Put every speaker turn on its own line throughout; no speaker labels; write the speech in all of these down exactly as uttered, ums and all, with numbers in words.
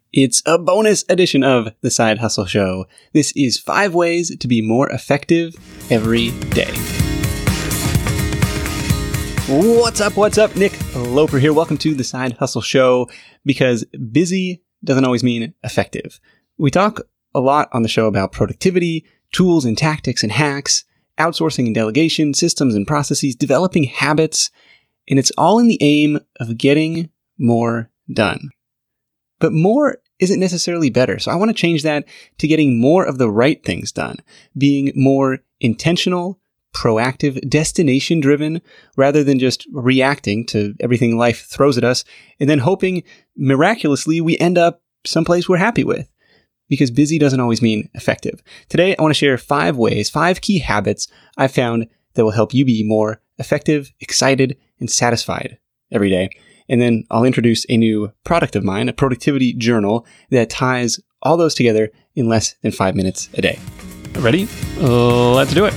It's a bonus edition of The Side Hustle Show. This is five ways to be more effective every day. What's up, what's up? Nick Loper here. Welcome to The Side Hustle Show, because busy doesn't always mean effective. We talk a lot on the show about productivity, tools and tactics and hacks, outsourcing and delegation, systems and processes, developing habits, and it's all in the aim of getting more done. But more isn't necessarily better. So I want to change that to getting more of the right things done, being more intentional, proactive, destination-driven, rather than just reacting to everything life throws at us and then hoping miraculously we end up someplace we're happy with. Because busy doesn't always mean effective. Today, I want to share five ways, five key habits I've found that will help you be more effective, excited, and satisfied every day. And then I'll introduce a new product of mine, a productivity journal that ties all those together in less than five minutes a day. Ready? Uh, let's do it.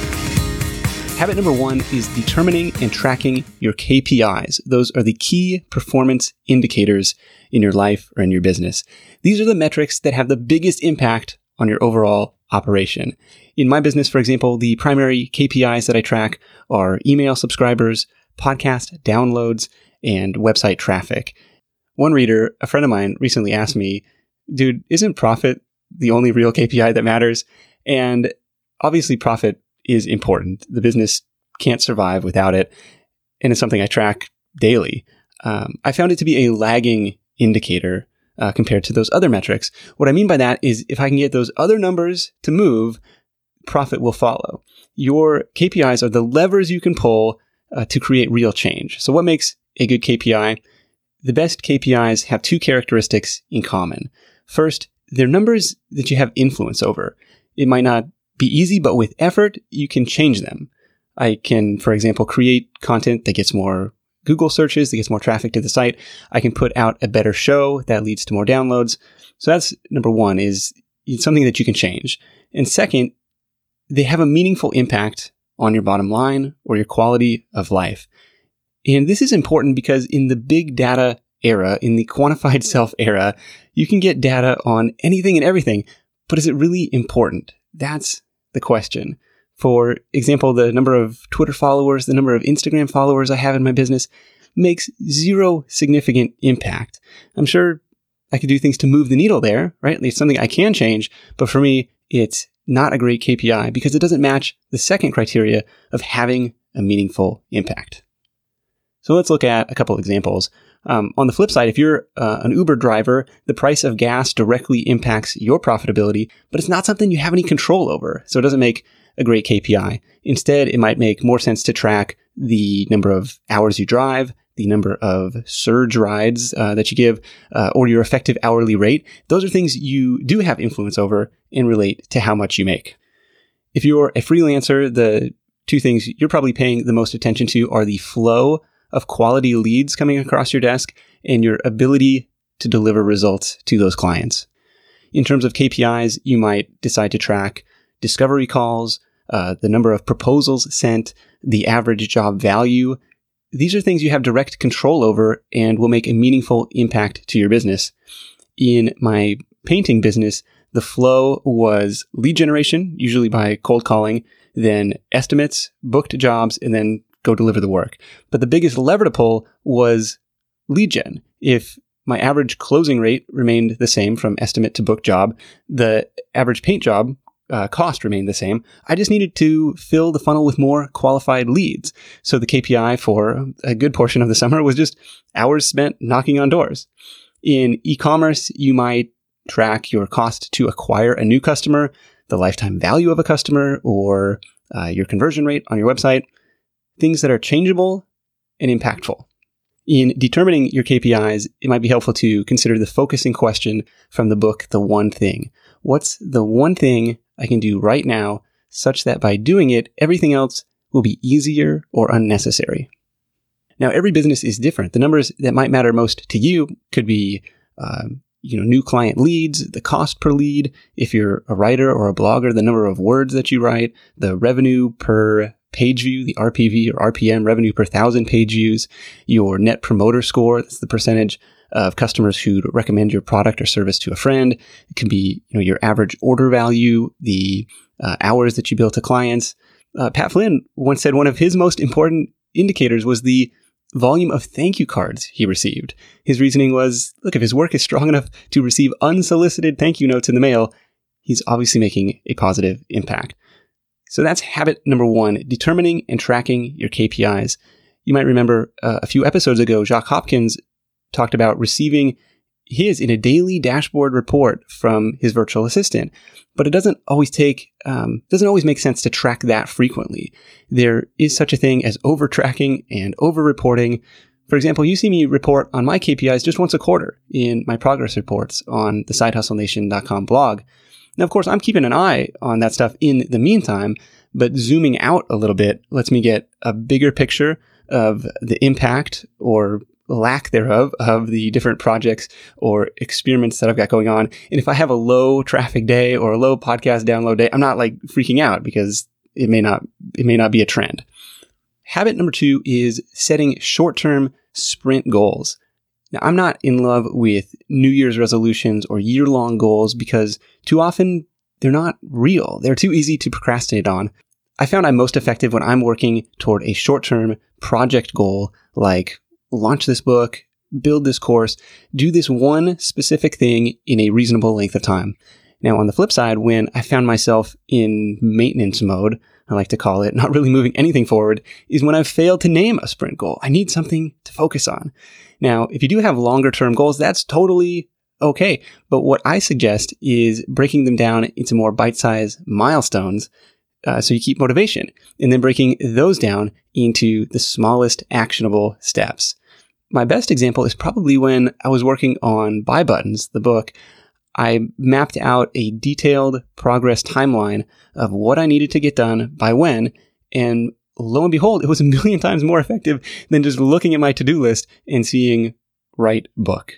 Habit number one is determining and tracking your K P Is. Those are the key performance indicators in your life or in your business. These are the metrics that have the biggest impact on your overall operation. In my business, for example, the primary K P Is that I track are email subscribers, podcast downloads, and website traffic. One reader, a friend of mine, recently asked me, dude, isn't profit the only real K P I that matters? And obviously profit is important. The business can't survive without it. And it's something I track daily. Um, I found it to be a lagging indicator uh, compared to those other metrics. What I mean by that is if I can get those other numbers to move, profit will follow. Your K P Is are the levers you can pull uh, to create real change. So what makes a good K P I? The best K P Is have two characteristics in common. First, they're numbers that you have influence over. It might not be easy, but with effort, you can change them. I can, for example, create content that gets more Google searches, that gets more traffic to the site. I can put out a better show that leads to more downloads. So that's number one, is it's something that you can change. And second, they have a meaningful impact on your bottom line or your quality of life. And this is important because in the big data era, in the quantified self era, you can get data on anything and everything, but is it really important? That's the question. For example, the number of Twitter followers, the number of Instagram followers I have in my business makes zero significant impact. I'm sure I could do things to move the needle there, right? It's something I can change, but for me, it's not a great K P I because it doesn't match the second criteria of having a meaningful impact. So let's look at a couple examples. Um, on the flip side, if you're uh, an Uber driver, the price of gas directly impacts your profitability, but it's not something you have any control over. So it doesn't make a great K P I. Instead, it might make more sense to track the number of hours you drive, the number of surge rides uh, that you give, uh, or your effective hourly rate. Those are things you do have influence over and relate to how much you make. If you're a freelancer, the two things you're probably paying the most attention to are the flow of quality leads coming across your desk and your ability to deliver results to those clients. In terms of K P Is, you might decide to track discovery calls, uh, the number of proposals sent, the average job value. These are things you have direct control over and will make a meaningful impact to your business. In my painting business, the flow was lead generation, usually by cold calling, then estimates, booked jobs, and then go deliver the work. But the biggest lever to pull was lead gen. If my average closing rate remained the same from estimate to book job, the average paint job uh, cost remained the same. I just needed to fill the funnel with more qualified leads. So the K P I for a good portion of the summer was just hours spent knocking on doors. In e-commerce, you might track your cost to acquire a new customer, the lifetime value of a customer, or uh, your conversion rate on your website. Things that are changeable and impactful. In determining your K P Is, it might be helpful to consider the focusing question from the book, The One Thing. What's the one thing I can do right now such that by doing it, everything else will be easier or unnecessary? Now, every business is different. The numbers that might matter most to you could be um, you know, new client leads, the cost per lead, if you're a writer or a blogger, the number of words that you write, the revenue per page view, the R P V or R P M, revenue per thousand page views, your net promoter score, that's the percentage of customers who recommend your product or service to a friend. It can be, you know, your average order value, the uh, hours that you bill to clients. Uh, Pat Flynn once said one of his most important indicators was the volume of thank you cards he received. His reasoning was, look, if his work is strong enough to receive unsolicited thank you notes in the mail, he's obviously making a positive impact. So that's habit number one, determining and tracking your K P Is. You might remember uh, a few episodes ago, Jacques Hopkins talked about receiving his in a daily dashboard report from his virtual assistant. But it doesn't always take, um, doesn't always make sense to track that frequently. There is such a thing as over-tracking and over-reporting. For example, you see me report on my K P Is just once a quarter in my progress reports on the side hustle nation dot com blog. Now, of course, I'm keeping an eye on that stuff in the meantime, but zooming out a little bit lets me get a bigger picture of the impact or lack thereof of the different projects or experiments that I've got going on. And if I have a low traffic day or a low podcast download day, I'm not like freaking out because it may not, it may not be a trend. Habit number two is setting short-term sprint goals. Now, I'm not in love with New Year's resolutions or year-long goals because too often they're not real. They're too easy to procrastinate on. I found I'm most effective when I'm working toward a short-term project goal like launch this book, build this course, do this one specific thing in a reasonable length of time. Now, on the flip side, when I found myself in maintenance mode, I like to call it, not really moving anything forward, is when I've failed to name a sprint goal. I need something to focus on. Now, if you do have longer term goals, that's totally okay. But what I suggest is breaking them down into more bite-sized milestones uh, so you keep motivation, and then breaking those down into the smallest actionable steps. My best example is probably when I was working on Buy Buttons, the book. I mapped out a detailed progress timeline of what I needed to get done by when, and lo and behold, it was a million times more effective than just looking at my to-do list and seeing write book.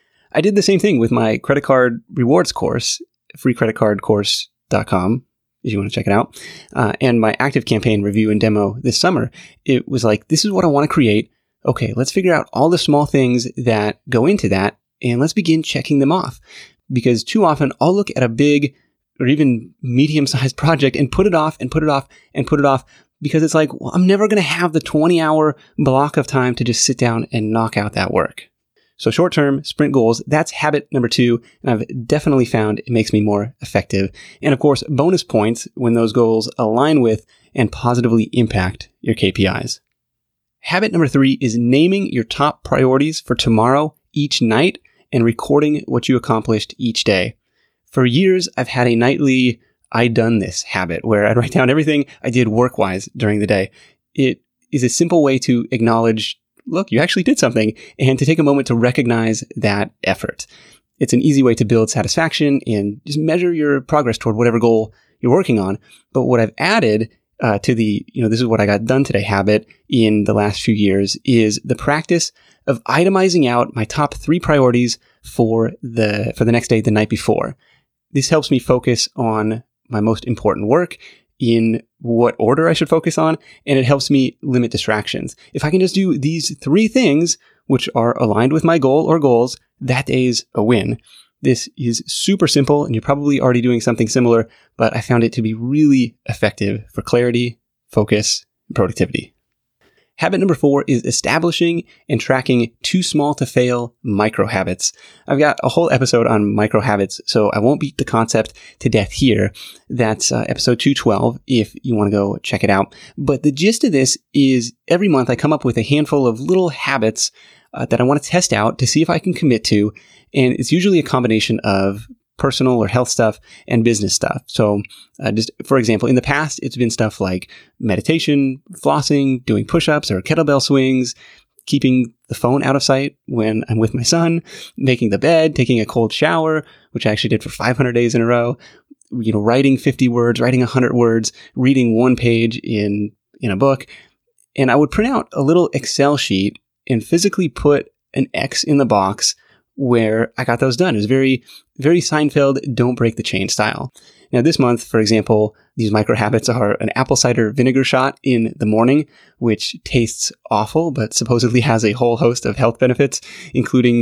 I did the same thing with my credit card rewards course, free credit card course dot com, if you want to check it out, uh, and my active campaign review and demo this summer. It was like, this is what I want to create. Okay, let's figure out all the small things that go into that, and let's begin checking them off. Because too often I'll look at a big or even medium-sized project and put it off and put it off and put it off because it's like, well, I'm never going to have the twenty-hour block of time to just sit down and knock out that work. So short-term sprint goals, that's habit number two, and I've definitely found it makes me more effective. And of course, bonus points when those goals align with and positively impact your K P Is. Habit number three is naming your top priorities for tomorrow each night and recording what you accomplished each day. For years, I've had a nightly I done this habit where I'd write down everything I did work-wise during the day. It is a simple way to acknowledge, look, you actually did something, and to take a moment to recognize that effort. It's an easy way to build satisfaction and just measure your progress toward whatever goal you're working on. But what I've added Uh, to the, you know, this is what I got done today habit in the last few years is the practice of itemizing out my top three priorities for the, for the next day, the night before. This helps me focus on my most important work in what order I should focus on, and it helps me limit distractions. If I can just do these three things, which are aligned with my goal or goals, that day's a win. This is super simple, and you're probably already doing something similar, but I found it to be really effective for clarity, focus, and productivity. Habit number four is establishing and tracking too small to fail micro habits. I've got a whole episode on micro habits, so I won't beat the concept to death here. That's uh, episode two twelve if you want to go check it out. But the gist of this is every month I come up with a handful of little habits uh, that I want to test out to see if I can commit to. And it's usually a combination of personal or health stuff and business stuff. So uh, just for example, in the past, it's been stuff like meditation, flossing, doing push-ups or kettlebell swings, keeping the phone out of sight when I'm with my son, making the bed, taking a cold shower, which I actually did for five hundred days in a row, you know, writing fifty words, writing one hundred words, reading one page in, in a book. And I would print out a little Excel sheet and physically put an X in the box where I got those done. It was very, very Seinfeld, don't break the chain style. Now this month, for example, these micro habits are an apple cider vinegar shot in the morning, which tastes awful, but supposedly has a whole host of health benefits, including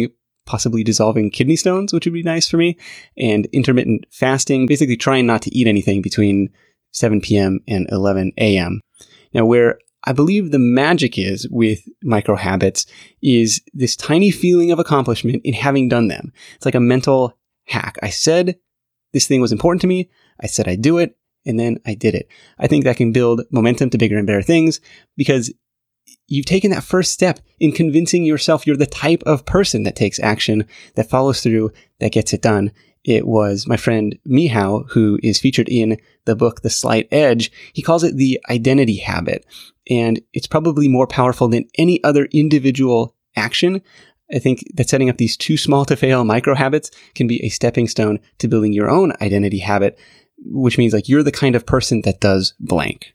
possibly dissolving kidney stones, which would be nice for me, and intermittent fasting, basically trying not to eat anything between seven p.m. and eleven a.m. Now, where I believe the magic is with micro habits is this tiny feeling of accomplishment in having done them. It's like a mental hack. I said this thing was important to me. I said I'd do it, and then I did it. I think that can build momentum to bigger and better things because you've taken that first step in convincing yourself you're the type of person that takes action, that follows through, that gets it done. It was my friend Michał, who is featured in the book The Slight Edge. He calls it the identity habit, and it's probably more powerful than any other individual action. I think that setting up these too small to fail micro habits can be a stepping stone to building your own identity habit, which means like you're the kind of person that does blank.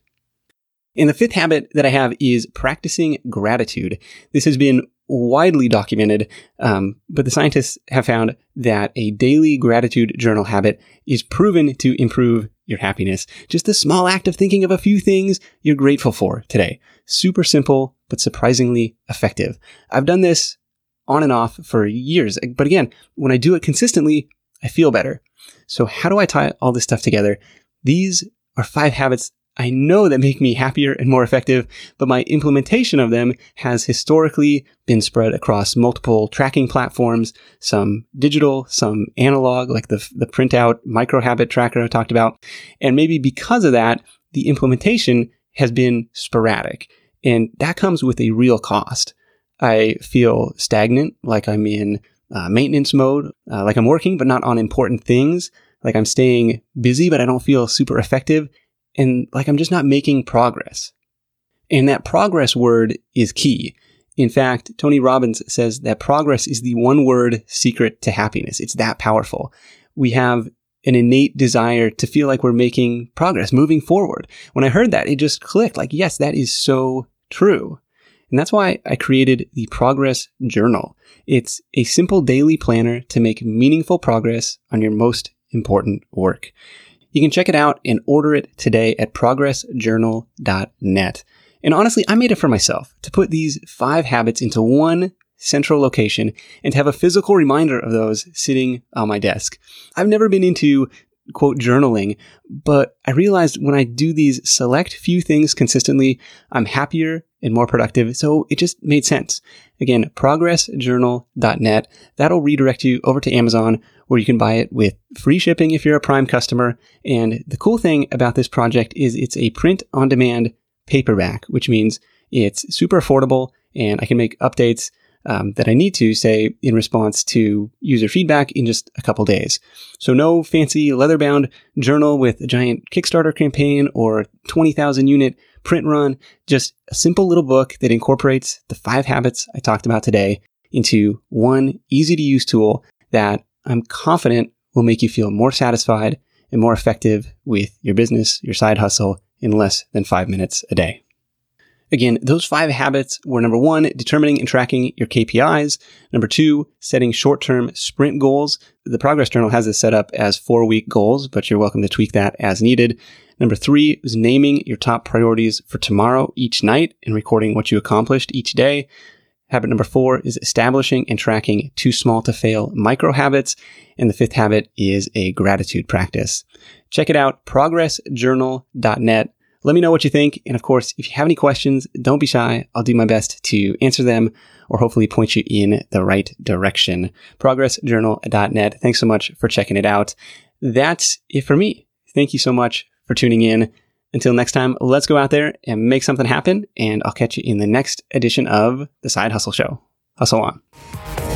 And the fifth habit that I have is practicing gratitude. This has been widely documented, um, but the scientists have found that a daily gratitude journal habit is proven to improve your happiness. Just the small act of thinking of a few things you're grateful for today. Super simple, but surprisingly effective. I've done this on and off for years, but again, when I do it consistently, I feel better. So how do I tie all this stuff together? These are five habits I know that make me happier and more effective, but my implementation of them has historically been spread across multiple tracking platforms, some digital, some analog, like the, the printout micro habit tracker I talked about. And maybe because of that, the implementation has been sporadic, and that comes with a real cost. I feel stagnant, like I'm in uh, maintenance mode, uh, like I'm working, but not on important things, like I'm staying busy, but I don't feel super effective. And like I'm just not making progress. And that progress word is key. In fact, Tony Robbins says that progress is the one word secret to happiness. It's that powerful. We have an innate desire to feel like we're making progress, moving forward. When I heard that, it just clicked. Like, yes, that is so true. And that's why I created the Progress Journal. It's a simple daily planner to make meaningful progress on your most important work. You can check it out and order it today at progress journal dot net. And honestly, I made it for myself to put these five habits into one central location and to have a physical reminder of those sitting on my desk. I've never been into, quote, journaling, but I realized when I do these select few things consistently, I'm happier and more productive. So it just made sense. Again, progress journal dot net. That'll redirect you over to Amazon, where you can buy it with free shipping if you're a Prime customer. And the cool thing about this project is it's a print-on-demand paperback, which means it's super affordable and I can make updates um, that I need to, say, in response to user feedback in just a couple days. So no fancy leather-bound journal with a giant Kickstarter campaign or twenty thousand unit print run, just a simple little book that incorporates the five habits I talked about today into one easy-to-use tool that I'm confident will make you feel more satisfied and more effective with your business, your side hustle in less than five minutes a day. Again, those five habits were number one, determining and tracking your K P Is. Number two, setting short-term sprint goals. The Progress Journal has this set up as four-week goals, but you're welcome to tweak that as needed. Number three is naming your top priorities for tomorrow each night and recording what you accomplished each day. Habit number four is establishing and tracking too small to fail micro habits. And the fifth habit is a gratitude practice. Check it out, progress journal dot net. Let me know what you think. And of course, if you have any questions, don't be shy. I'll do my best to answer them or hopefully point you in the right direction. progress journal dot net. Thanks so much for checking it out. That's it for me. Thank you so much for tuning in. Until next time, let's go out there and make something happen. And I'll catch you in the next edition of The Side Hustle Show. Hustle on.